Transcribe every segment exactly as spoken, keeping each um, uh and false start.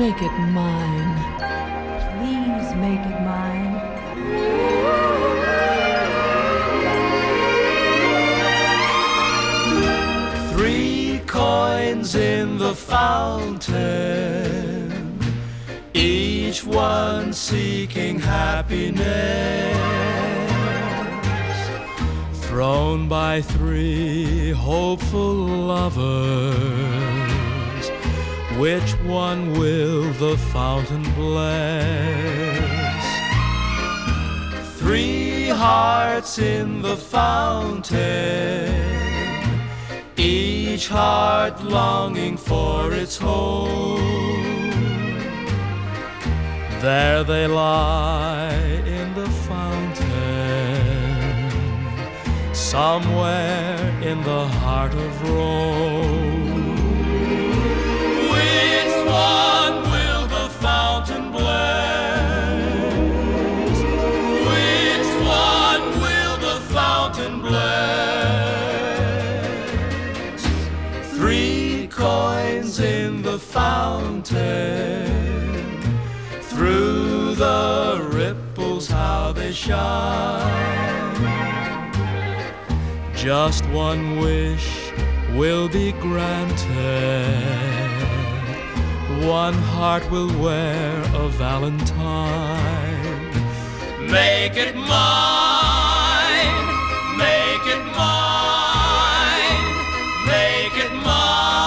make it mine. Please make it mine. Three coins in the fountain, each one seeking happiness, thrown by three hopeful lovers. Which one will the fountain bless? Three hearts in the fountain, each heart longing for its home. There they lie in the fountain, somewhere in the heart of Rome. Which one will the fountain bless? Which one will the fountain bless? Three coins in the fountain, through the ripples how they shine. Just one wish will be granted, one heart will wear a valentine. Make it mine, make it mine, make it mine.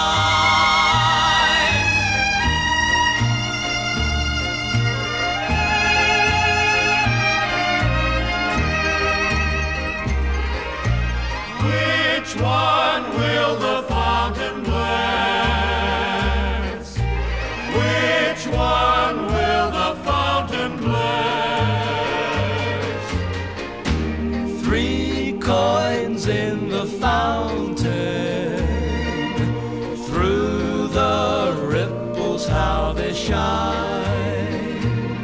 Which one will the fountain bless? Which one will the fountain bless? Three coins in the fountain, through the ripples how they shine.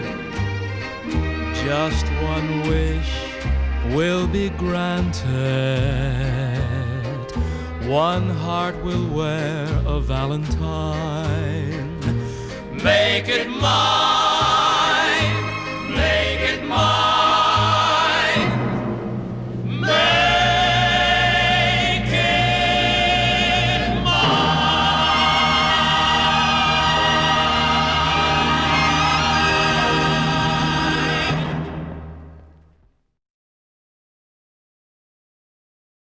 Just one wish will be granted, one heart will wear a valentine. Make it mine.